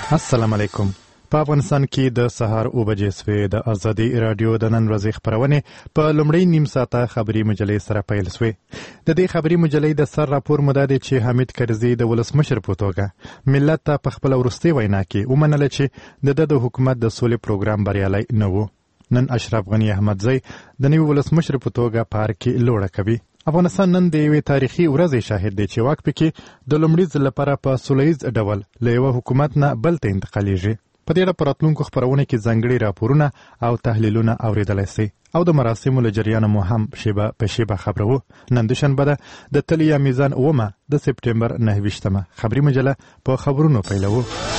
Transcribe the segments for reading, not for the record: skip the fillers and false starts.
السلام علیکم. په افغانستان کې د سهار 9 بجې سوې د ازادي رادیو د نن ورځې خبرونه په لومړی نیم ساعته خبري مجلې سره پیل شوې. د دې خبري مجلې د سر راپور مده دی چې حمید کرزي د ولسمشر په توګه ملت ته په خپل وروستي وینا کې ومنله چې د حکومت د سولې پروګرام بریالي نه و. نن اشرف غنی احمدزی د نوي ولسمشر په توګه پارک کې لوړه کوي. افغانستان نن د یوې تاریخي ورځې شاهد دی چې واک پکې د لومړي ځل لپاره په سولهییز ډول له یوه حکومت نه بل ته انتقالیږي. په دې اړه په راتلونکو خپرونو کې ځانګړي راپورونه او تحلیلونه اورېدلی سي او د مراسمو له جریانه مو هم شیبه په شیبه خبرو. نن دوشنبه ده د تلیا میزان 9 د سپټمبر 29 خبري مجله په خبرونو پیلوو.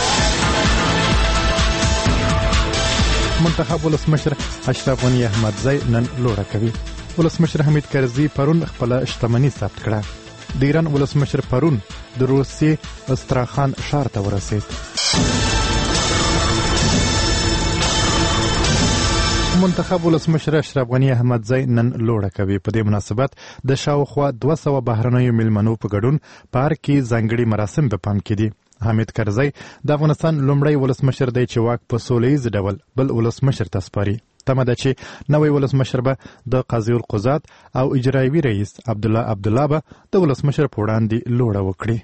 منتخب ولسمشر اشرف غنی احمدزی نن لوړه کوي. ولسمشر حمید کرزي پرون خپل شتمنۍ ثبت کړه. د ایران ولسمشر پرون د روسیې استراخان ښار ته ورسېد. منتخب ولسمشر اشرف غنی احمدزی نن لوړه کوي. په دې مناسبت د شاوخوا 200 بهرنیو مېلمنو په ګډون پارک کې ځانګړي مراسم په پام کې دي. حمید کرزي د افغانستان لومړی ولسمشر دی چې واک په سولهییز ډول بل ولسمشر ته سپاري. تمه ده چې نوی ولسمشر به د قاضي القضات او اجرایوي رئیس عبدالله به د ولسمشر په وړاندې لوړه وکړي.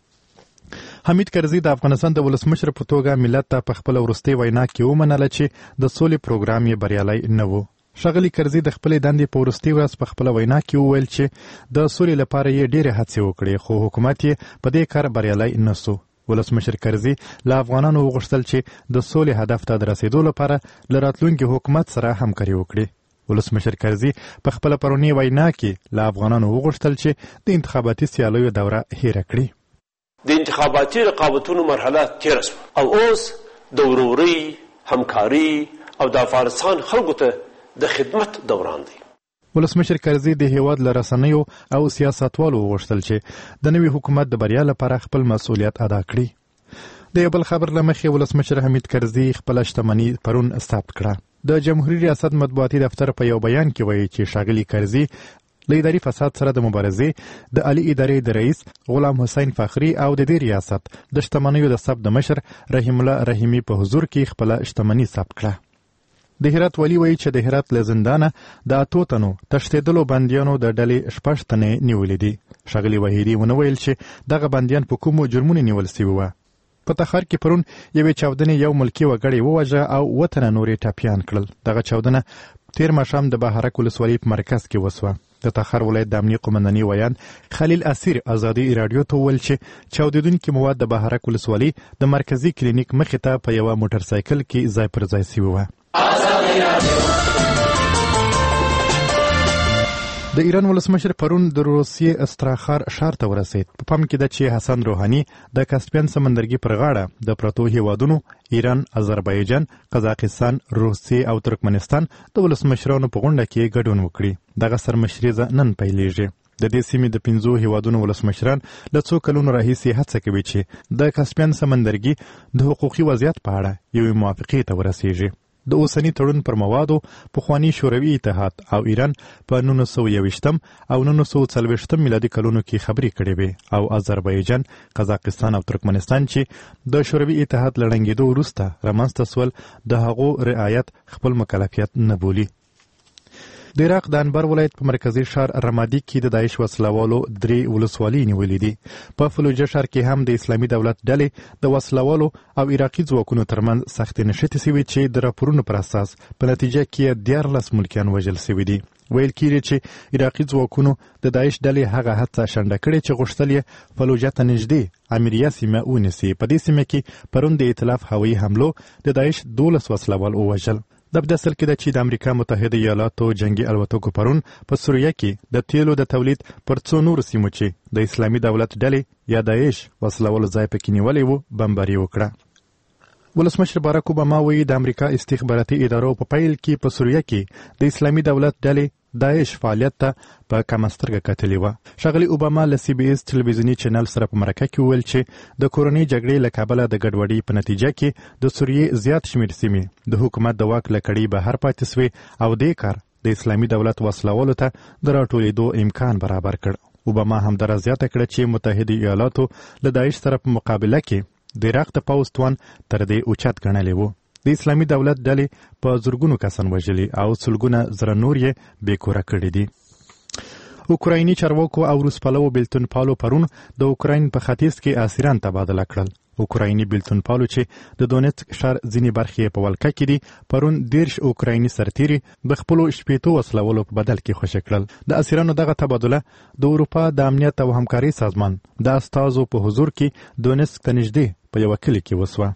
حمید کرزي د افغانستان د ولسمشر په توګه ملت ته په خپل وروستي وینا کې ومنله چې د سولې پروګرام یې بریالي نه و. ښاغلي کرزي د خپلې دندې په وروستي ورځ په خپله وینا کې وویل چې د سولې لپاره یې ډېرې هڅې وکړې خو حکومت یې په دې کار بریالي نه سو. ولسمشر کرزي له افغانانو وغوښتل چې د سولې هدف ته د رسیدو لپاره له راتلونکي حکومت سره همکاري وکړي. ولسمشر کرزي په خپله پرونی وینا کې له افغانانو وغوښتل چې د انتخاباتي سیالیو دوره هیره کړي. د انتخاباتي رقابتونو مرحله تېره شوه او اوس د ورورۍ همکاري او د افغانستان خلکو ته د خدمت دوران دی. ولسمشر کرزي د هیواد له رسنیو او سیاستوالو وغوښتل چې د نوي حکومت د بریا لپاره خپل مسؤلیت ادا کړي. د یو بل خبر له مخې ولسمشر حمید کرزي خپله شتمني پرون ثبت کړه. د جمهوریت ریاست مطبوعاتي دفتر په یو بیان کې وایي چې ښاغلي کرزي له اداري فساد سره د مبارزې د عالي ادارې د رئیس غلام حسین فخري او د دې ریاست د شتمنیو د ثبت د مشر رحیم الله رحیمي په حضور کې خپله شتمني ثبت کړه. د هرات والي وایي چې د هرات له زندانه د 8 تنو تښتېدلو بندیانو د ډلې 6 تنې نیولې دي. ښاغلي وحیدي ونه ویل چې دغه بندیان په کومو جرمونو نیول سوي وه. په تخار کې پرون یوې چاودنې یو ملکي وګړی ووژه او 7 تنه نور یې ټپیان کړل. دغه چاودنه تیر ماښام د بهارک ولسوالۍ په مرکز کې وسوه. د تخار ولایت د امنیه قومندانۍ ویان خلیل اسیر ازادي رادیو ته وویل چې چاودېدونکي مواد د بهارک ولسوالۍ د مرکزي کلینیک مخې ته په یوه موټر سایکل کې ځای پر ځای سوي وه. د ایران ولسمشر پرون د روسیې استراخان ښار ته ورسېد. په پام کې ده چې حسن روحاني د کاسپین سمندرګي پر غاړه د پرتو هیوادونو ایران، آذربایجان، قزاقستان، روسیې او ترکمنستان د ولسمشرانو په غونډه کې ګډون وکړي. دغه سرمشریزه نن پیلېږي. د دې سیمې د 5 هیوادونو ولسمشران له څو کلونو راهیسې هڅه کوي چې د کاسپین سمندرګي د حقوقي وضعیت په اړه یوې موافقې ته ورسېږي. د اوسني تړون پر موادو پخواني شوروي اتحاد او ایران په 1921 او 1940 میلادي کلونو کې خبرې کړې وې او آذربایجان، قزاقستان او ترکمنستان چې د شوروي اتحاد له ړنګېدو وروسته رامنځته سول د هغو رعایت خپل مکلفیت نه بولي. د عراق د انبر ولایت په مرکزي ښار رمادي کې د داعش وسلوالو 3 ولسوالۍ نیولې دي. په فلوجه ښار کې هم د اسلامي دولت ډلې د وسلوالو او عراقي ځواکونو ترمنځ سختې نښتې سوي چې د راپورونو پر اساس په نتیجه کې 14 ملکیان وژل سوي دي. ویل کېږي چې عراقي ځواکونو د داعش ډلې هغه هڅه شنډه کړې چې غوښتل یې فلوجه ته نږدې امیریه سیمه ونیسي. په دې سیمه کې پرون د ائتلاف هوایي حملو د داعش 12 وسلوال ووژل. د اصل کې ده چې د امریکا متحده ایالاتو جنگي الوتکو پرون په سوریه کې د تیلو د تولید پر 2 نورو سیمو چې د اسلامي دولت ډلې یا داعش وسلوالو ځای پکې نیولی و بمباري وکړه. ولسمشر باراک اوباما وایي د امریکا استخباراتي ادارو په پیل کې په سوریه کې د اسلامي دولت ډلې داعش فعالیت ته په کمه سترګه کتلې وه. ښاغلي اوباما له CBS تلویزیوني چینل سره په مرکه کې وویل چې د کورنۍ جګړې له کبله د ګډوډۍ په نتیجه کې د سوریې زیات شمېر سیمې د حکومت د واک له کړۍ بهر پاتې سوې او دې کار د اسلامي دولت وسلوالو ته د راټولېدو امکان برابر کړ. اوباما همدارا زیاته کړه چې متحده ایالاتو له داعش سره په مقابله کې د عراق د پوځ توان تر دې اوچت ګڼلی و. د اسلامي دولت ډلې په زرګونو کسان وژلي او سلګونه زره نور یې بېکوره کړي دي. اوکرایني چارواکو او روسپالو بیلتون پالو پرون د اوکراین په ختیځ کې اسیران تبادله کړل. اوکرایني بیلتون پالو چې د دونیتسک ښار ځینې برخې په ولکه کې دي پرون 13 اوکرایني سرتیري د خپلو 80 وسلوالو په بدل کې خوشي کړل. د اسیرانو دغه تبادله د اروپا د امنیت او همکارۍ سازمان د استازو په حضور کې دونیتسک ته نږدې په یوه کلي کې وسوه.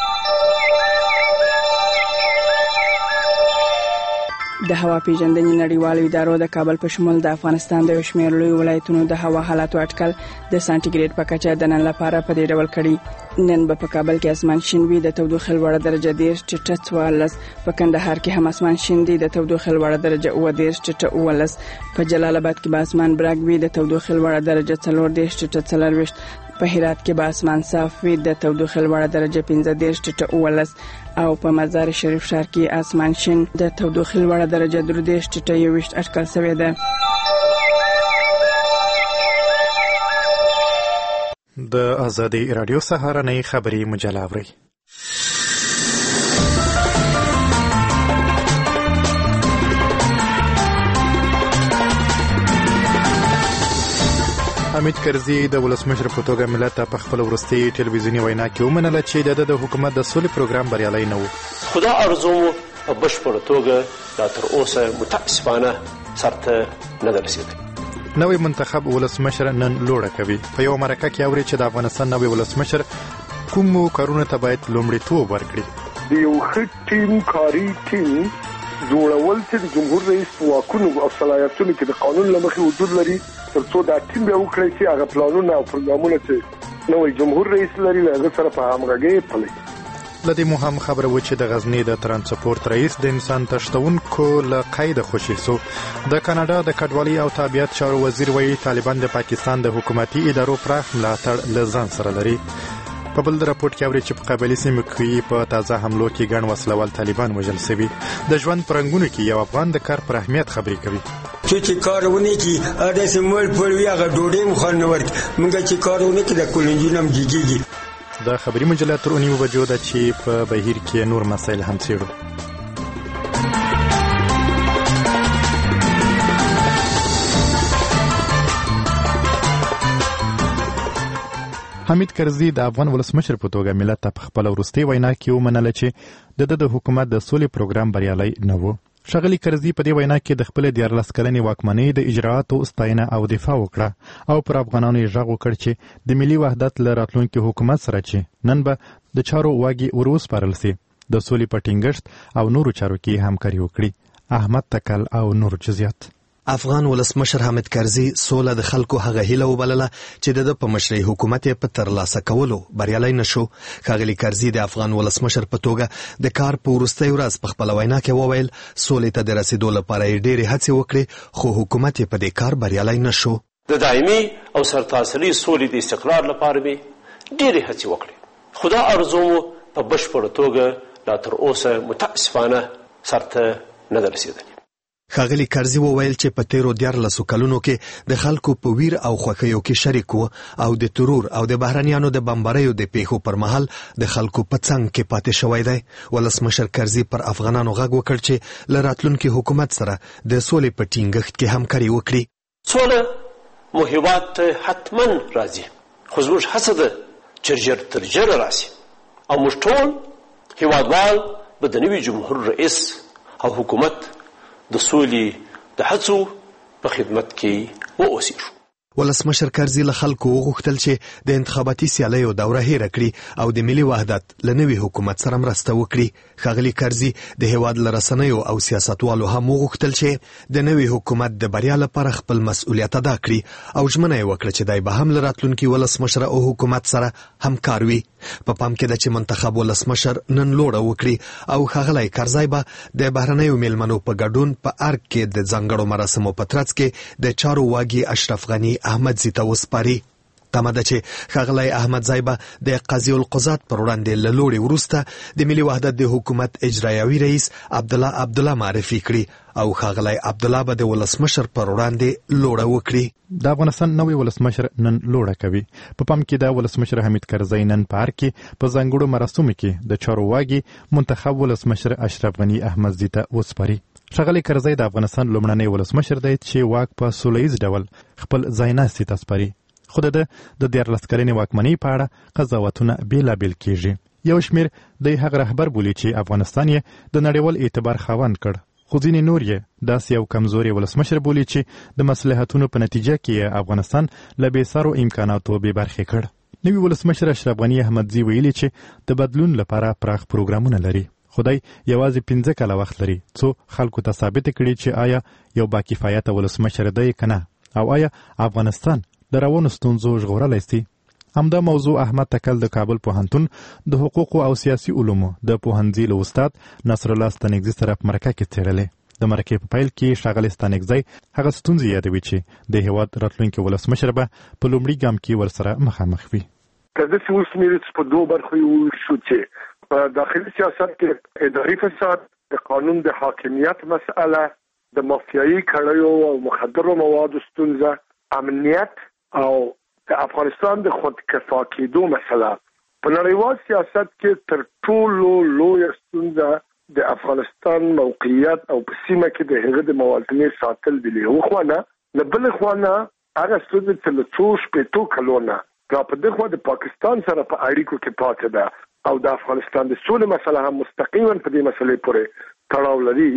د هوا پیژندنې نړیوالو ادارو د کابل په شمول د افغانستان د یو شمېر لوی ولایتونو د هوا حالاتو اټکل د سانټیګریډ په کچه د نن لپاره په دې ډول کړي. نن به په کابل کې اسمان شین وي، د تودوخې لوړه درجه 10 ټیټه 14. په کندهار کې هم اسمان شین دی، د تودوخې لوړه درجه 10 ټیټه 14. په جلال آباد کې به اسمان برګ وي، د تودوخې لوړه درجه 14 ټیټه 24. په هرات کې به اسمان صاف وي، د تودوخې لوړه درجه 15 ټیټه 19. او په مزار شریف ښار کې اسمان شین، د تودوخې لوړه درجه 13 ټیټه 21 اټکل شوې ده. د آزادۍ رادیو سهارنۍ خبري مجله اورئ. حمید کرزي د ولسمشر په توګه ملت ته په خپل وروستي ټلویزیوني وینا کې ومنله چې د حکومت د سولې پروګرام بریالی نه و. خدا ارزو په بشپړه توګه لا تر اوسه متاسفانه سرته نه ده رسېدلې. نوی منتخب ولسمشر نن لوړه کوي. په یو مرکه کې اوري چې د افغانستان نوی ولسمشر کومو کارونو ته باید لومړیتوب ورکړي. د یو ښه ټیم کاري ټیم جوړول چې د جمهور رئیس واکونو او صلاحیتونو کې د قانون له مخې وجود لري، ترڅو دا ټیم به وکړي چې هغه پلانونه او پروګرامونه چې نوی جمهور رئیس لري له هغه سره په همغږۍ پلي. له دې مو هم خبره و چې د غزني د ترانسپورت رئیس د انسان تښتونکو له قیده خوشي سو. د کاناډا د کډوالۍ او تابعیت چارو وزیر وایي طالبان د پاکستان د حکومتي ادارو پراخ ملاتړ له ځان سره لري. په بل راپورټ کې اوري چې په قبایلي سیمو کې په تازه حملو کې ګڼ وسلوال طالبان وژل شوي. د ژوند په رنګونو کې یو افغان د کار پر اهمیت خبرې کوي. چې کارونه کې د سیمول پر وی هغه ډوډۍ مخ نه ورک موږ چې کارونه کې د کولنجینم جیږي. د خبري مجله تر 9 بجو ده چې په بهیر کې نور مسایل هم څیړو. حمید کرزي د افغان ولسمشر په توګه ملت ته په خپل وروستي وینا کې ومنله چې د حکومت د سولې پروګرام بریالی نه و. ښاغلي کرزي په دې وینا کې د خپل 14 کلنې واکمنۍ د اجرااتو ستاینه او دفاع وکړه او پر افغانانو یې غږ وکړ چې د ملي وحدت له راتلونکي حکومت سره چې نن به د چارو واګي وروسپارل سي د سولې په ټینګښت او نورو چارو کې همکاري وکړي. احمد تکل او نور جزئیات. افغان ولسمشر حامد کرزي سوله د خلکو هغه هیله وبلله چې د په مشرۍ حکومت په ترلاسه کولو بریالی نشو. ښاغلي کرزي د افغان ولسمشر په توګه د کار په وروستۍ ورځ په خپل وینا کې وویل سولې ته د رسیدو لپاره یې ډېرې هڅې وکړې خو حکومت په دې کار بریالی نشو. د دایمي او سرتاسري سولې د استقرار لپاره به ډېرې هڅې وکړې. خدا ارزو په بشپړه توګه لا تر اوسه متاسفانه سرته نه ده رسېدلې. ښاغلي کرزي وویل چې په تیرو 14 کلونو کې د خلکو په ویر او خوښیو کې شریک و او د ترور او د بهرنیانو د بمباریو د پیښو پر مهال د خلکو په څنګ کې پاتې شوی دی. ولسمشر کرزي پر افغانانو غږ وکړ چې له راتلونکي حکومت سره د سولې په ټینګښت کې همکاري وکړي. سوله مو هېواد ته حتما راځي خو زموږ هڅه ده چې ژر تر ژره راسي او موږ ټول هېوادوال به د نوي جمهور رئیس او حکومت د سولې د هڅو په خدمت کې واوسېږو. ولسمشر کرزي له خلکو وغوښتل چې د انتخاباتي سیالیو دوره هېره کړي او د ملي وحدت له نوي حکومت سره مرسته وکړي. ښاغلي کرزي د هېواد له رسنیو او سیاستوالو هم وغوښتل چې د نوي حکومت د بریا لپاره خپل مسؤلیت ادا کړي او ژمنه یې وکړه چې دی به هم له راتلونکي ولسمشر او حکومت سره همکار وي. په پام کې ده چې منتخب ولسمشر نن لوړه وکړي او ښاغلی کرزي به د بهرنیو میلمنو په ګډون په ارګ کې د ځانګړو مراسمو په ترڅ کې د چارو واګي اشرف غني احمدزي ته وسپاري. تمه ده چې ښاغلی احمدزی به د قاضي القضات پر وړاندې له لوړې وروسته د ملي وحدت د حکومت اجرایوي رئیس عبدالله معرفي کړي او ښاغلی عبدالله به د ولسمشر پر وړاندې لوړه وکړي. د افغانستان نوی ولسمشر نن لوړه کوي. په پام کې د ولسمشر حمید کرزی نن په ارګ کې په ځانګړو مراسمو کې د چارواکي منتخب ولسمشر اشرف غني احمدزي ته وسپاري. ښاغلی کرزی د افغانستان لومړنی ولسمشر دی چې واک په سوله ییز ډول خپل ځایناستي ته سپاري. خو د 14 کلنې واکمنۍ په اړه قضاوتونه بیلابیل کیږي. یو شمیر د هغه رهبر بولي چې افغانستان یې د نړیوال اعتبار خاوند کړ، خو ځینې نور یې داسې یو کمزوري ولسمشر بولي چې د مصلحتونو په نتیجه کې افغانستان له بېسارو امکاناتو بې برخې کړ. نوي ولسمشر اشرف غني احمدزي ویلي چې د بدلون لپاره پراخ پروګرامونه لري. خدای یوازې 15 کاله وخت لري څو خلکو ته ثابت کړي چې آیا یو باکفایته ولسمشر دی که نه، او آیا افغانستان د روانو ستونزو ژغورلی سي. همدا موضوع احمد تکل د کابل پوهنتون د حقوقو او سیاسي علومو د پوهنځي له استاد نصر الله ستانکزي سره په مرکه کې څېړلې. د مرکې په پیل کې ښاغلی ستانکزی هغه ستونزې یادوي چې د هېواد راتلونکي ولسمشر به په لومړي ګام کې ورسره مخامخ وي. که داسې وشمېرو چې په دوو برخو یې وشو چې په داخلي سیاست کې اداري فساد، د قانون د حاکمیت مسئله، د مافیایي کړیو او مخدرو موادو ستونزه، امنیت او د افغانستان د خودکفا کېدو مسله. په نړیوال سیاست کې تر ټولو لویه ستونزه د افغانستان موقعیت او په سیمه کې د هغه د موازنې ساتل دي. له خوا نه له بل خوا نه هغه ستونزه چې له څو شپېتو کلونه را په دغه د پاکستان سره په اړیکو کې پاتې ده او د افغانستان د سولې مسله هم مستقیما په دې مسلې پورې تړاو لري.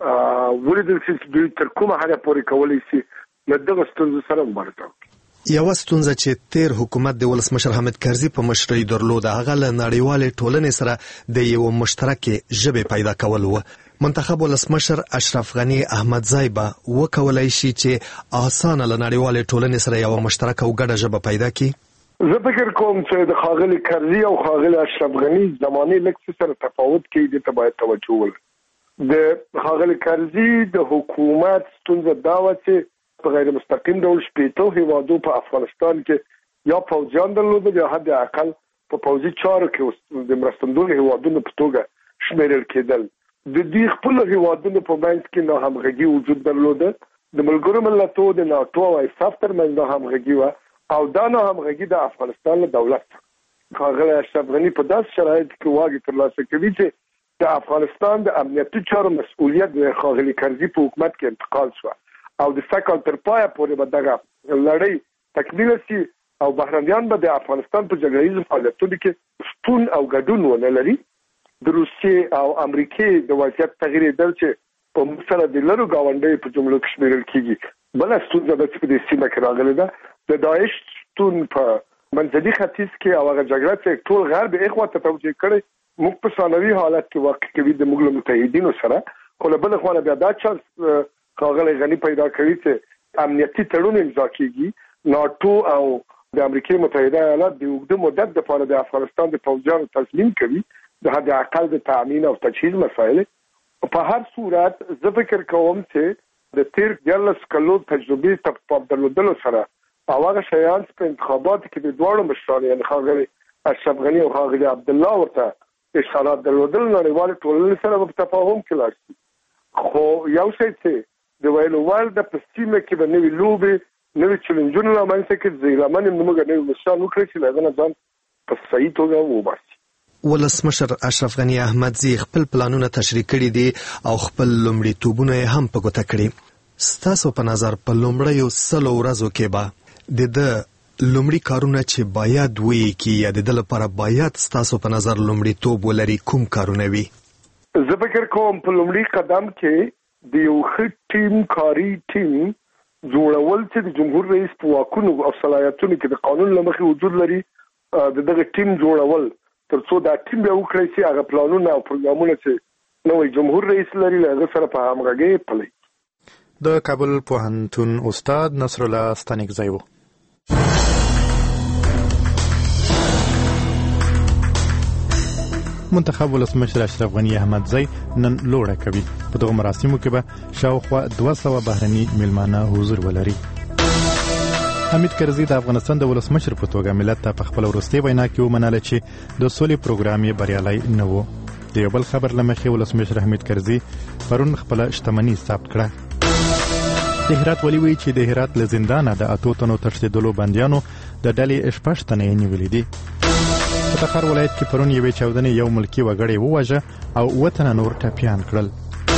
ولیدل چې دوی تر کومه حده پورې کولی شي له دغه ستونزو سره مبارزه وکړي. یوه ستونزه چې تیر حکومت د ولسمشر حامد کرزي په مشرۍ درلوده هغه له نړیوالې ټولنې سره د یو مشترکې ژبې پیدا کول و. منتخب ولسمشر اشرف غني احمدزی به وکولای شي چې اسانه له نړیوالې ټولنې سره یو مشترکه او ګډه ژبه پیدا کړي. زه فکر کوم چې د ښاغلي کرزي او ښاغلي اشرف غني زمانې لږ سره تفاوت کوي، دې ته باید توجه ول. د ښاغلي کرزي د حکومت ستونزه دا وه چې په غیر مستقیم ډول شپېتو هیوادو په افغانستان کې یا پوځیان درلودل یا حد اقل په پوځي چارو کې د مرستندویو هیوادونو په توګه شمیرل کېدل. د دې خپل هیوادونو په منځ کې نه همغږي وجود درلوده. د ملګرو ملتونو د ناټو او ایساف ترمنځ نه همغږي وه او دا نه همغږي د افغانستان له دولت ښاغلی اشرف غني په داسې شرایطو کې واګې ترلاسه کوي چې د افغانستان د امنیتي چارو مسؤلیت د ښاغلي کرزي په حکومت کې انتقال شوه او د سکل تر پایه پورې به دغه لړۍ تکمیل شي او بهرنیان به د افغانستان په جګړه ییزو فعالیتونو کې شتون او ګډون ونه لري. د روسیې او امریکې د وضعیت تغییرېدل چې په موږ سره د لرو ګاونډیو په جملو کې شمېرل کېږي. بله ستونزه ده چې په دې سیمه کې راغلې ده د داعش شتون په منځني ختیځ کې او هغه جګړه چې ټول غرب یې خوا ته توجه کړې موږ په ثانوي حالت کې واقع کوي د موږ له متحدینو سره. خو له بله خوا نه بیا دا چانس ښاغلی غني پیدا کوي چې امنیتي تړون امضا کېږي. ناټو او د امریکې متحده ایالات د اوږده مدت دپاره د افغانستان د پوځیانو تضمین کوي د حد اقل د تامین او تجهیز مسایل. په هر صورت زه فکر کوم چې د تیر 14 کلو تجربې په درلودلو سره او هغه شیان په انتخاباتو کې د دواړو مشرانو یعنې ښاغلي اشرف غني او ښاغلي عبدالله ورته اشارات درلودل نړیوالې ټولنې سره په تفاهم کې لاړ شي. خو یو شی چې د ویلو وړ د په سیمه کې به نوي لوبې نوي چلنجونه رامنځته کړي چې لمن یې موږ نوي مشران وکړي چې له هغه نه ځان په صحیح توګه وباسي. ولسمشر اشرف غني احمدزي خپل پلانونه تشریح کړي دي او خپل لومړیتوبونه یې هم په ګوته کړي. ستاسو په نظر په لومړیو 100 ورځو کې به د لومړي کارونه چې باید وکړي یا د دې لپاره باید ستاسو په نظر لومړیتوب ولري کوم کارونه وي؟ زه فکر کوم په لومړي قدم کې د یو ښه ټیم کاري ټیم جوړول چې د جمهور رئیس په واکونو او صلاحیتونو کې د قانون له مخې وجود لري د دغه ټیم جوړول تر څو دا ټیم بیا وکړي چې هغه پلانونه او پروګرامونه چې نوی جمهور رئیس لري له هغه سره په همغږۍ پلي. د کابل پوهنتون استاد نصر الله ستانکزی و. منتخب ولسمشر اشرف غني احمدزی نن لوړه کوي. په دغه مراسمو کې به شاوخوا 200 بهرني میلمانه حضور ولري. حمید کرزي د افغانستان د ولسمشر په توګه ملت ته په خپل وروستي وینا کې ومنله چې د سولې پروګرام یې بریالی نه و. د یو بل خبر له مخې ولسمشر حمید کرزي پرون خپله شتمني ثبت کړه. د هرات ولي وایي چې د هرات له زندانه د 8 تنو تښتېدلو بندیانو د ډلې 6 تنې یې نیولي دي. په تخار ولایت کې پرون یوې چاودنې یو ملکي وګړی ووژه او 7 تنه نور ټپیان کړل.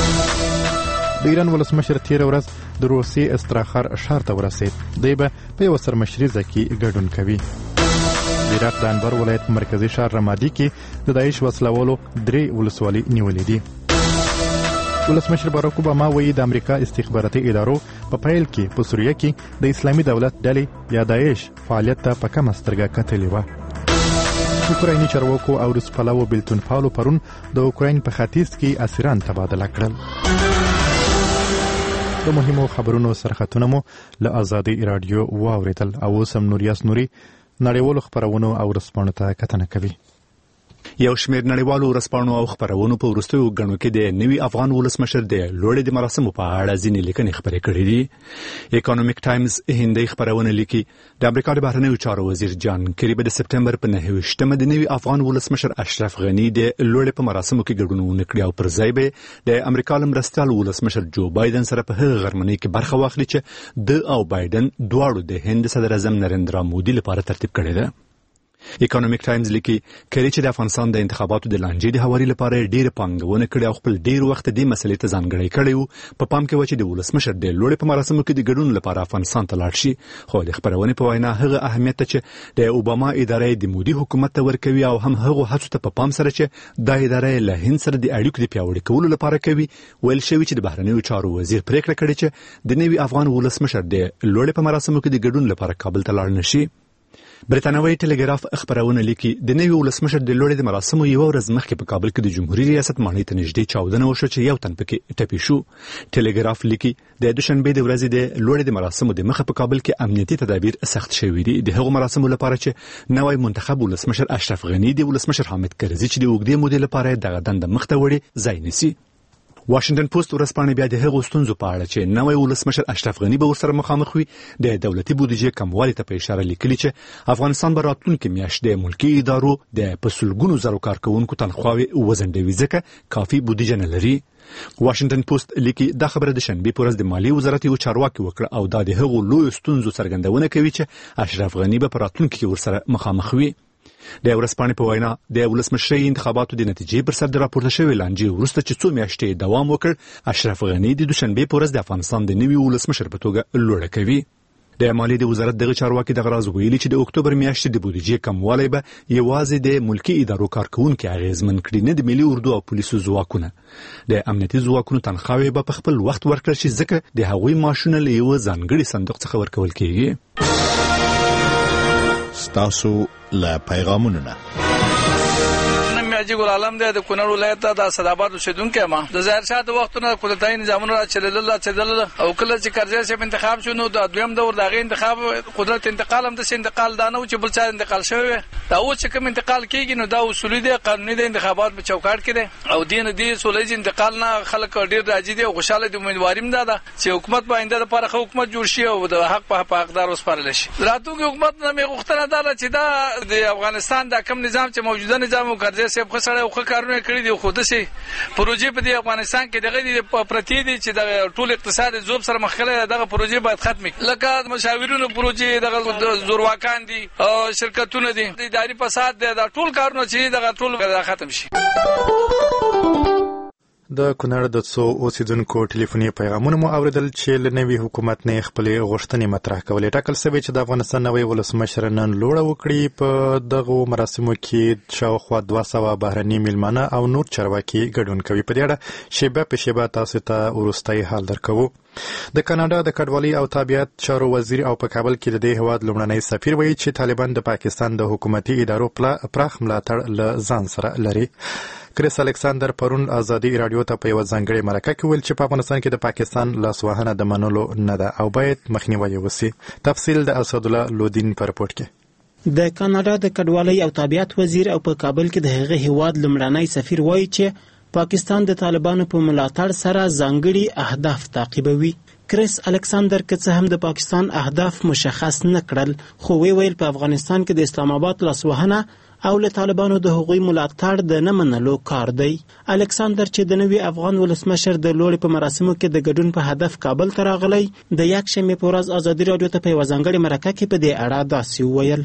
د ایران ولسمشر تیره ورځ د روسیې استراخار ښار ته ورسېد. دی به په یوه سرمشریزه کې ګډون کوي. د عراق د انبر ولایت په مرکزي ښار رمادي کې د داعش وسلوالو 3 ولسوالۍ نیولې دي. ولسمشر باراک اوباما وایي د امریکا استخباراتي ادارو په پیل کې په سوریه کې د اسلامي دولت ډلې یا داعش فعالیت ته په کمه سترګه کتلې وه. اوکرایني چارواکو او روس پلوو بیلتون پاولو پرون د اوکراین په ختیځ کې اسیران تبادله کړل. د مهمو خبرونو سرخطونه مو له آزادي رادیو واوریدل او اوس هم نوریاس نوري نړیوالو خبرونو او رسپانو ته کتنه کوي. یو شمېر نړیوالو ورځپاڼو او خبرونو په وروستیو ګڼو کې د نوي افغان ولسمشر د لوړې د مراسمو په اړه ځینې لیکنې خپرې کړې دي. اکونومیک ټایمز هندي خبرونه لیکي د امریکا د بهرنیو چارو وزیر جان کری به د سپټمبر په 9 د نوي افغان ولسمشر اشرف غنی د لوړې په مراسمو کې ګډون ونکړي او پر ځای به د امریکا مرستیال ولسمشر جو بایدن سره په هغه غرمنۍ کې برخه واخلي چې د او بایدن دواړو د هند صدر اعظم نریندرا مودي لپاره ترتیب کړی ده. اکونومیک ټایمز لیکي کری چې د افغانستان د انتخاباتو د لانجې د هواري لپاره ډېر پانګونه کړې او خپل ډېر وخت د مسلې ته ځانګړی کړی و. په پام کې و چې د ولسمشر د لوړې په مراسمو کې د ګډون لپاره افغانستان ته لاړ شي. خو د خبرونې په وینا هغه اهمیت ته چې د اوباما ادارې د مودي حکومت ته ورکوي او هم هغه هڅو ته په پام سره چې د ادارې له هند سره د اړیکو د پیاوړي کولو لپاره کوي. ویل شوی چې د بهرنیو چارو وزیر پریکړه کړې چې د نوي افغان ولسمشر د لوړې په مراسمو کې د ګډون لپاره کابل ته لاړ نشي. برتانوي ټلګراف خبرونه لیکي د نوي ولسمشر د لوړې د مراسمو یو ورځ مخکې په کابل کې د جمهوریت ریاست ماڼۍ ته نږدې چاودنه وشوه چې یو تن پکې ټپي شو. ټلګراف لیکي د دوشنبه د ورځې د لوړې د مراسمو د مخه په کابل کې امنیتي تدابیر سخت شوي دي د هغو مراسمو لپاره چې نوی منتخب ولسمشر اشرف غنی د ولسمشر حامد کرزي چې د اوږدې مودې لپاره دغه دنده مخ ته وړي ځای نیسي. واشنگټن پوسټ ورځپاڼه بیا د هغو ستونزو په اړه چې نوی ولسمشر اشرف غنی به ورسره مخامخ وي د دولتي بودیجې کموالي ته په اشاره لیکلي چې افغانستان به راتلونکي میاشت د ملکي ادارو د په سلګونو زرو کارکوونکو تنخواوې وزنډوي ځکه کافي بودیجه نه لري. واشنگټن پوسټ لیکي دا خبره د شنبه په ورځ د مالی وزارت یو چارواکي وکړه او دا د هغو لوی ستونزو څرګندونه کوي چې اشرف غنی به په راتلونکي کې ورسره مخامخ وي. د ورځپاڼې په وینا د ولسمشرۍ انتخاباتو د نتیجې پر سر د راپورته شوې لانجې وروسته چې 2 میاشتې دوام وکړ اشرف غنی د دوشنبه په ورځ د افغانستان د نوي ولسمشر په توګه لوړه کوي. د مالی د وزارت دغه چارواکي دغه راز ویلي چې د اکتوبر میاشتې د بودیجې کموالی به یوازې د ملکي ادارو کارکوونکو اغیزمن کړي نه د ملي اردو او پولیسو ځواکونه. د امنیتي ځواکونو تنخواوې به په خپل وخت ورکړل شي ځکه د هغوی معاشونه له یو ځانګړي صندوق څخه ورکول کیږي. ستاسو لا پیغامونه حاجی ګل عالم د کونړ ولایت د صداباد اوسیدونکو ما د ظاهر شاه د وختونو قدرتای نظامونو را چلل او کله چې کرزی صاحب انتخاب شو نو د دویم دور دغه انتخاب قدرت انتقال هم د انتقال دانه چې بل څه انتقال شوی دا او چې کوم انتقال کیږي نو دا اصولي دي قانوني د انتخابات په چوکاټ کې دي او دین دي سولې انتقال نه خلک ډیر راځي دي او خوشاله دي امیدواریم ده چې حکومت باندې لپاره حکومت جوړ شي او د حق په حقدار وسپارل شي. راتلونکي حکومت نه غوښتنه ده چې دا د افغانستان د کم نظام چې موجوده نظام کرزی صاحب خسړې او کارونه کړی دي خو دسي پروژې په دې افغانستان کې دغه پرتی دي چې د ټول اقتصاد زوب سره مخ کړي دغه پروژې باید ختمي لکه مشاورینو پروژې دغه زورواکان دي او شرکتونه دي د اداري فساد د ټول کارونه چې دغه ټول ختم شي. د کونړ د څو اوسیدونکو ټلیفوني پیغامونه مو اوریدل چې له نوي حکومت نه خپل غوښتنې مطرح کولې. ټاکل شوی چې د افغانستان نوی ولسمشر نن لوړه وکړي. په دغه مراسمو کې شاوخوا 200 بهرني میلمانه او نور چارواکي ګډون کوي. په دې اړه شیبه په شیبه تاسو ته ورستۍ حال درکوو. د کاناډا د کډوالۍ او تابعیت چارو وزیر او په کابل کې د دې هواد لومړنی سفیر وایي چې طالبان د پاکستان د حکومتي ادارو پراخ ملاتړ له ځان سره لري. کریس الکساندر پرون آزادي رادیو ته په یو ځانګړي مرکه کې ویل چې په افغانستان کې د پاکستان لاسوهنه د منلو نه ده او باید مخنیوي وشي. تفصیل د اسد الله لودین په رپورت کې. د کاناډا د کډوالۍ او تابعیت وزیر او په کابل کې د هغه هواد لومړنی سفیر وایي چې پاکستان د طالبانو په ملاتړ سره ځانګړي اهداف تعقیبوي. کریس الکساندر که څه هم د پاکستان اهداف مشخص نه کړل خو ویل په افغانستان کې د اسلام آباد لاسوهنه او له طالبانو د هغوی ملاتړ د نه منلو کار دی. الکساندر چې د نوي افغان ولسمشر د لوړې په مراسمو کې د ګډون په هدف کابل ته راغلی د یکشنبې په ورځ ازادي راډیو ته په یوه ځانګړې مرکه کې په دې اړه داسې وویل.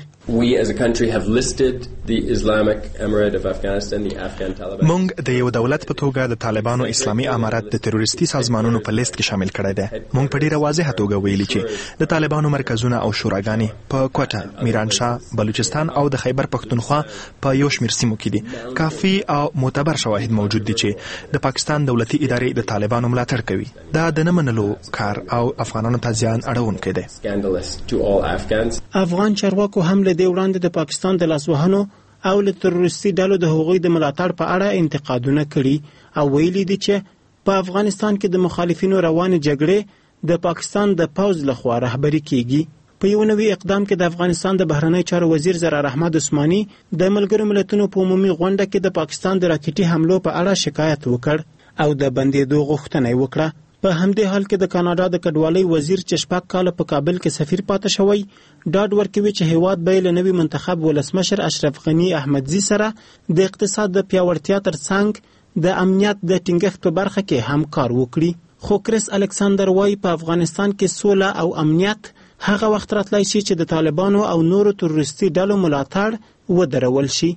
موږ د یو دولت په توګه د طالبانو اسلامي امارت د تروریستي سازمانونو په لیست کې شامل کړی دی. موږ په ډیره واضحه توګه ویلي چې د طالبانو مرکزونه او شوراګانې په کوټه، میرانشاه، بلوچستان او د خیبر پښتونخوا په یو شمېر سیمو کې دي. کافي او معتبر شواهد موجود دي چې د پاکستان دولتي ادارې د طالبانو ملاتړ کوي. دا د نه منلو کار او افغانانو ته زیان اړونکی دی. افغان چارواکو هم له دې وړاندې د پاکستان د لاسوهنو او له تروریستي ډلو د هغوی د ملاتړ په اړه انتقادونه کړي او ویلي دي چې په افغانستان کې د مخالفینو روانې جګړې د پاکستان د پوځ لخوا رهبري کیږي. په یو نوي اقدام کې د افغانستان د بهرنی چارو وزیر ضرار احمد عثماني د ملګرو ملتونو په عمومي غونډه کې د پاکستان د راکټي حملو په اړه شکایت وکړ او د بندېدو غوښتنه یې وکړه. په همدې حال کې د کاناډا د کډوالۍ وزیر چې 6 کاله په کابل کې سفیر پاتې شوی ډاډ ورکوي چې هیواد به له نوي منتخب ولسمشر اشرف غني احمدزي سره د اقتصاد د پیاوړتیا ترڅنګ د امنیت د ټینګښت په برخه کې هم کار وکړي. خو کریس الکساندر وایي په افغانستان کې سوله او امنیت هغه وخت راتلی شي چې د طالبانو او نورو تروریستي ډلو ملاتړ ودرول شي.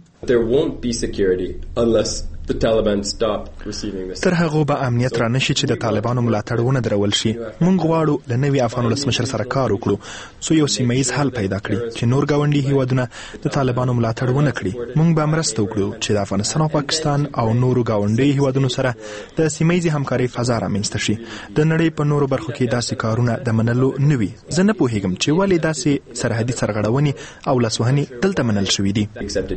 تر هغه به امنیت را نشي چې د طالبانو ملاتړ ونه درول شي. موږ غواړو له نوي افغان ولسمشر سره کار وکړو څو یو سیمه‌ییز حل پیدا کړي چې نور ګاونډي هیوادونه د طالبانو ملاتړ ونه کړي. موږ به مرسته وکړو چې د افغانستان او پاکستان او نورو ګاونډي هیوادونو سره د سیمه‌ییزې همکارۍ فضا رامنځته شي. د نړۍ په نورو برخو کې داسې کارونه د منلو نه وي. زه نه پوهیږم چې ولې داسې سرحدي سرغړونې او لاسوهنې دلته منل شوي دي.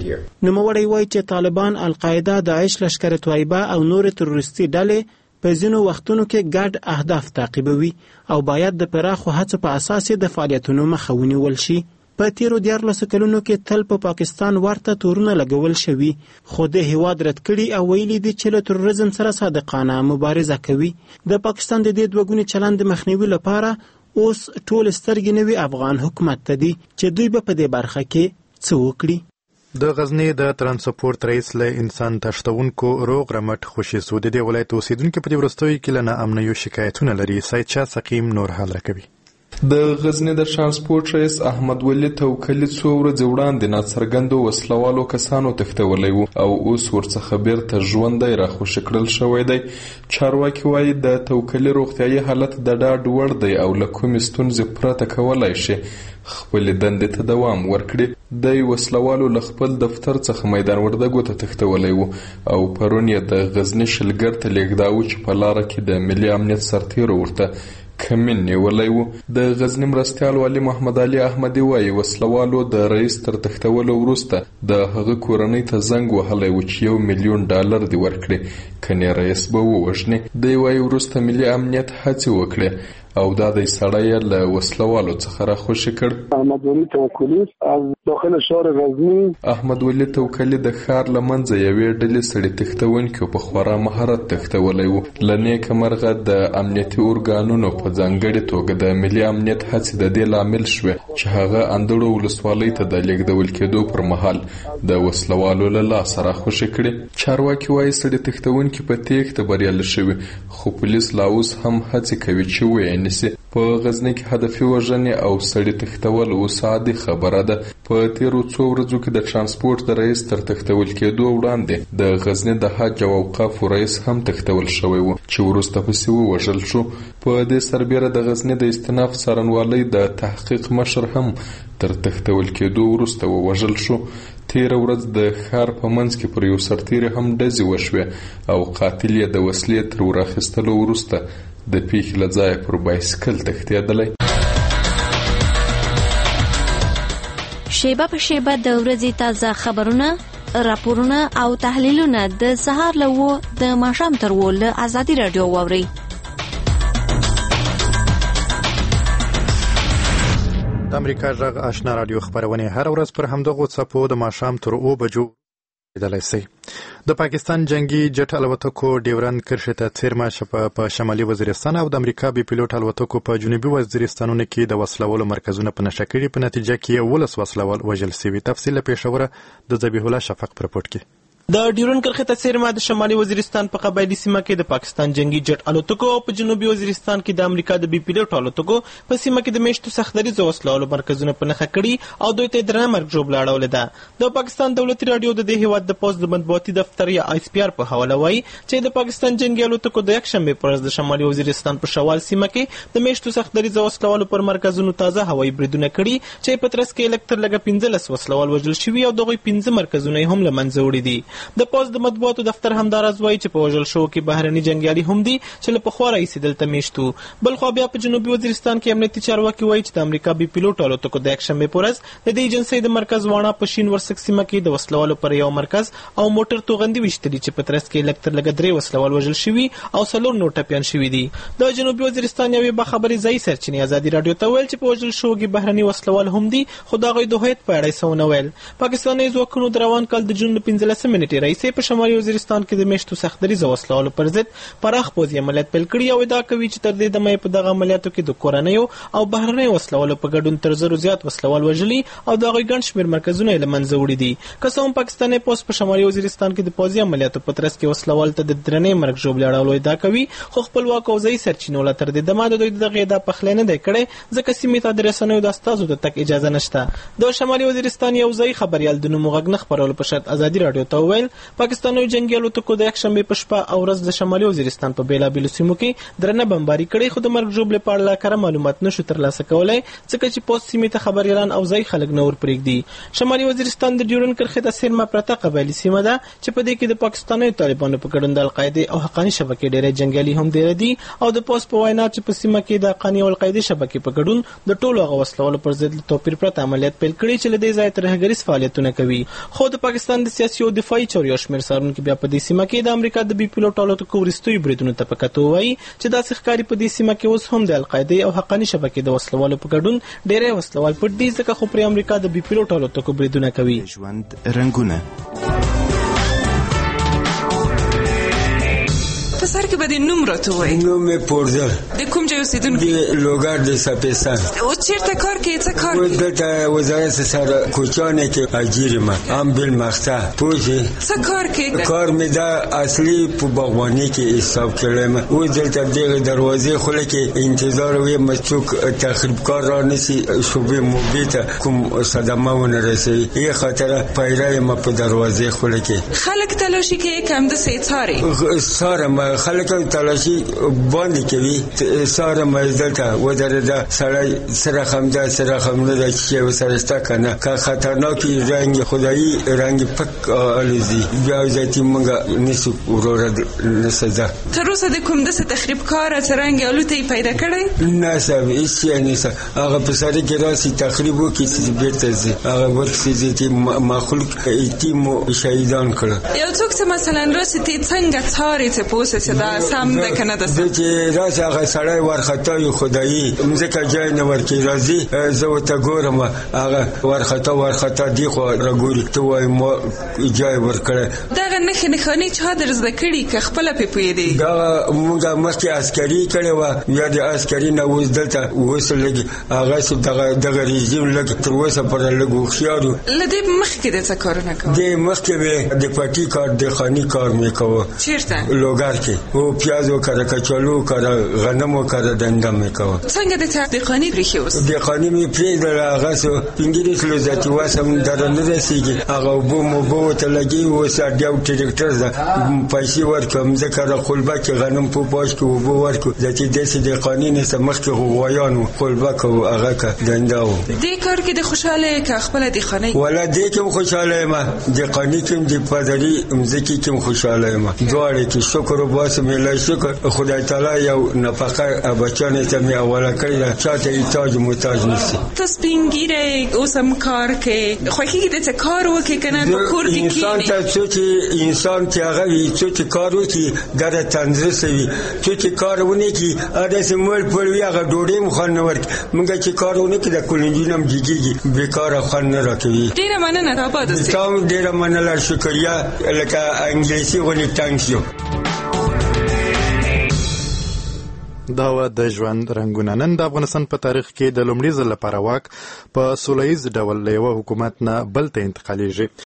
نوموړی وایي چې طالبان، القاعده، داعش، لشکر طیبه او نور تروریستي ډلې په ځینو وختونو کې ګډ اهداف تعقیبوي او باید د پراخو هڅو په اساس د فعالیتونو مخه ونیول شي. په تیرو 14 کلونو کې تل په پاکستان ورته تورونه لګول شوي خو د هیواد رد کړي او ویلي دي چې له تروریزم سره صادقانه مبارزه کوي. د پاکستان د دې دوګوني چلند مخنیوي لپاره اوس ټول سترګې نوي افغان حکومت ته دي چې دوی به په دې برخه کې څه وکړي. د غزنی د ترانسپورت رئیس له انسان تښتونکو روغ رمټ خوشي سو د دې ولایت اوسیدونکو په دې وروستیو کې له ناامنیو شکایتونه لري. سید شاه سقیم نور حال راکوي. د غزنی د ترانسپورت رئیس احمد ولی توکلی څو ورځې وړاندې ناڅرګندو وسلوالو کسانو تښتولی وو او اوس ورڅخه بیرته ژوندی راخوشي کړل شوی دی. چارواکي وایي د توکلی روغتیایي حالت د ډاډ وړ دی او له کومې ستونزې پرته کولی شي خپل دندې ته دوام ورکړي. د وسلوالو له خپل دفتر څخه میدان وردګو ته تښتولی وو او پرون یې د غزنی شلګر ته لیږداوه چې په لاره کې د ملي امنیت سرتیرو ورته کمین نیولی وو. د غزنی مرستیال والي محمد علي احمدي وایي وسلوالو د رئیس تر تښتولو وروسته د هغه کورنۍ ته زنګ وهلی و چې $1 ملیون دې ورکړي کنې رئیس به ووژني. دی وایي وروسته ملي امنیت هڅې وکړي او دا د سړی له وسلوالو څخه راخوشي کړ. احمد ولی توکلی از داخل شهر غزنی احمد ولی توکلی د ښار له منځه یوې ډلې سړي تښتونکو په خورا مهارت تښتولی وو. له نیکه مرغه د امنیتي ارګانونو په ځانګړې توګه د ملي امنیت هڅې د دې لامل شوې چې هغه اندړو ولسوالۍ ته د لیږدول کېدو پر مهال د وسلوالو له لاسه راخوشي کړي. چارواکي وایي سړي تښتونکي په تېښته بریالي شوي خو پولیس لا اوس هم هڅې کوي چې ویې نیسي. په غزنی کې هدفي وژنې او سړي تښتول اوس عادي خبره ده. په تیرو څو ورځو کې د ترانسپورت د رئیس تر تښتول کېدو وړاندې د غزنی د حج او اوقافو رئیس هم تښتول شوی و چې وروسته پسې ووژل شو. په دې سربیره د غزنی د استناف څارنوالۍ د تحقیق مشر هم تر تښتول کېدو وروسته ووژل شو. تیره ورځ د ښار په منځ کې پر یو سرتیري هم ډزې وشوې او قاتل یې د وسلې تر ورخیستلو وروسته د پیښې له ځایه پر بایسکل تښتېدلی. شیبه په شیبه د ورځې تازه خبرونه، راپورونه او تحلیلونه د سهار له 9 د ماښام تر 10 له ازادي راډیو واورئ. د امریکا غږ آشنا راډیو خبرونه هر ورځ پر همدغه څپو د ماښام تر 9 بجو د پاکستان جنگي جټ الوتکو ډیورند کرښې ته څیرمه شپه په شمالي وزیرستان او د امریکا بي پیلوټ الوتکو په جنوبي وزیرستانونو کې د وسلوالو مرکزونه په نشه کړي، په نتیجه کې 11 وسلوال وژل شوي. تفصیل له پېښوره د ذبیح الله شفق په رپورټ کې. د ډیورند کرښې ته څیرمه د شمالي وزیرستان په قبایلي سیمه کې د پاکستان جنگي جټ الوتکو او په جنوبي وزیرستان کې د امریکا د بي پیلوټ الوتکو په سیمه کې د میشتو سختدریزو وسلوالو مرکزونه په نښه کړي او دوی ته درنه مرګ ژوبله اړولې ده. د پاکستان دولتي راډیو د دې هیواد د پوسټ د مطبوعاتي دفتر یا آی اس پی آر په حواله وایي چې د پاکستان جنگي الوتکو د یکشنبې پر ورځ د شمالي وزیرستان په شوال سیمه کې د میشتو سختدریزو وسلوالو پر مرکزونو تازه هوایي بریدونه کړي چې په ترڅ کې لږ تر لږه 15 وسلوال وژل شوي او دغوی 15 مرکزونه هم له منځه وړي دي. د پوسټ د مطبوعاتو دفتر همداراز وایي چې په وژل شوو کې بهرني جنګیالي هم دي چې له پخوا راهیسې دلته میشتو. بلخوا بیا په جنوبي وزیرستان کې امنیتي چارواکي وایي چې د امریکا بي پیلوټ الوتکو د یکشنبې په ورځ د دې ایجنسۍ د مرکز واڼه په شین ورسک سیمه کې د وسلوالو پر یو مرکز او موټر توغندي ویشتلي چې په ترڅ کې لږ تر لږه 3 وسلوال وژل شوي او 4 نور ټپیان شوي دي. د جنوبي وزیرستان یوې باخبرې ځایي سرچینې ازادي راډیو ته ویل چې په وژل شوو کې بهرني وسلوال هم دي، خو د هغوی د هویت په اړه یې څه ونه ویل. پاکستاني ځواکونو د روان کال د جون 15 نیټې راهیسې په شمالي وزیرستان کې د میشتو سختدریزو وسلوالو پر ضد پراخ پوځي عملیات پیل کړي او ادعا کوي چې تر دې دمه په دغه عملیاتو کې د کورنیو او بهرنیو وسلوالو په ګډون تر 100 زیات وسلوال وژلي او د هغوی ګڼ شمېر مرکزونه یې له منځه وړي دي. که څه هم پاکستاني پوځ په شمالي وزیرستان کې د پوځي عملیاتو په ترڅ کې وسلوال ته د درنې مرګ ژوبلې اړولو ادعا کوي، خو خپلواک او ځایي سرچینو له تر دې دمه د دوی دغه ادعا پخلی نه دی کړی ځکه سیمې ته د رسنیو د استازو د تګ اجازه نشته. د شمالي وزیرستان یو ځایي خبریال د نوم غږ نه خپرولو په شرط ازادي راډیو ته وویل پاکستاني جنګي الوتکو د یکشنبې په شپه او ورځ د شمالي وزیرستان په بیلابیلو سیمو کې درنه بمباري کړې، خو د مرګ ژوبلې په اړه کره معلومات نشو ترلاسه کولی ځکه چې پوسټ سیمې ته خبریالان او ځایي خلک نه ورپرېږدي. شمالي وزیرستان د ډیورند کرښې ته څیرمه پرته قبایلي سیمه ده چې په دې کې د پاکستاني طالبانو په ګډون د القاعدې او حقاني شبکې ډېری جنګیالي هم ډېر دي او د پوسټ په وینا چې په سیمه کې د حقاني او القاعدې شبکې په ګډون د ټولو هغه وسلوالو پر ضد له توپیر پرته عملیات پیل کړي چې له دې ځایه ترهګریز فعالیتونه کوي. خو د پاکستان د سیاسي او دفاعي چارو یو شمېر څارونکي بیا په دې سیمه کې د امریکا د بي پیلوټ الوتکو وروستیو بریدونو ته په کتو وایي چې داسې ښکاري په دې سیمه کې اوس هم د القاعدې او حقاني شبکې د وسلوالو په ګډون ډېری وسلوال پټ دي ځکه خو پرې امریکا د بي پیلوټ الوتکو بریدونه کوي. ژوند رنګونه په سر کې به د نوم راته وایي. نوم یې پورزر. د کوم ځای اوسېدونکی؟ د لوګر د سپېستان. او چېرته کار کوې؟ څه کار کوې؟ دلته وزارت سره کوچیانې کې اجیر یم هم بالمقطع پوه شې. څه کار کوې؟ کار مې دا اصلي په باغواني کې حساب کړی یم. اوس دلته دغې دروازې خوله کې انتظار ویم څوک تخریبکار رانیسي شوبې موبې ته کوم صدمه ونه رسوي. یې خاطره پیره یم په دروازې خوله کې. خلک تلاشي کوي که همداسې څارې؟ څارم خلک تلاشي باندې کوي. ساره مې دلته ودرېده سړی سره خمده سره خمده ده چې ورسره شته که نه که خطرناکي رنګ خدایي رنګ پک الوزي بیا ذاتي موږ نیسو وروره نسه ده. تر اوسه د کوم داسې تخریبکاره څه رنګ الوته یې پیدا کړی؟ نه صاحب هېڅ شی نیسه. هغه په سړی کې راسي تخریب وکړي چې بېرته ځي هغه ورکسي چې مخلوق یتیم شهیدان کړه. یو څوک چې مثلا راسي ته څنګه څارې چې پوه چې دا سم ده که نه ده سم؟ چې راسي هغه سړی ورخطا وي خدایي مځکه جای نه ورکړي راځي زه ورته ګورم هغه ورخطا دي خوا راګوري ته وایي ما جای ورکړی. دغه نښې نښانې چا در زده کړي که خپله پرې پوهېدې؟ دغه موږ مخکې عسکري کړې وه بیا د عسکري نه اوس دلته اوس لږ هغسې دغه رژیم لږ تر اوسه پورې لږ هوښیار وو. له دې مخکې د څه کارونه کوه؟ دې مخکې مې د پټي کار دخاني کار مې کوه. چېرته؟ لوګر کې او پیازو کاره کچالو کاره غنمو کاره دنده مې کوه. څنګه د دهقاني پرېښې اوس؟ دهقاني مې پرېږدله هغسې 15 کیلو ذاتي وسم دره نه رسېږي هغه اوبه موبه ورته لګي اوس اړتیا ټریکټر ده پیسې ورکړم ځکه را خلبه کې غنم په پاش کې اوبه ورکړو ذاتي داسې دهقاني نیسه مخکې غوایان وو خلبه که هغه که دنده وو. دې کار کې د خوشحاله یې که خپله دهقانۍ؟ ولا دې کې هم خوشحاله یم دهقاني کې هم د پادري مځکې کې هم خوشحاله یم دواړې کې شکر واسه مې شکر خدای تعالی یو نفقه بچانه ته مې اوله کړی ده چاته تاج محتاج نشي. ته سپین ګیره اوس هم کار کې خوښیږي د کار وکړي کنه په کور کې انسان ته انسان چې هغه وي چې کار وکړي ګره تندرست وي چې کارونه کوي اده سمول په وی هغه ډوډۍ مخ نه ورک موږ چې کارونه کوي د کولنجینم جګیږي بیکاره خان نه راکوي. ډیره مننه را پات سي تاسو ډیره مننه شکریا لکه انګلیسي ونی تانکس یو. دا و د ژوند رنګونه. نن د افغانستان په تاریخ کې د لومړي ځل لپاره واک په سوله ییز ډول له یوه حکومت نه بل ته انتقالیږي.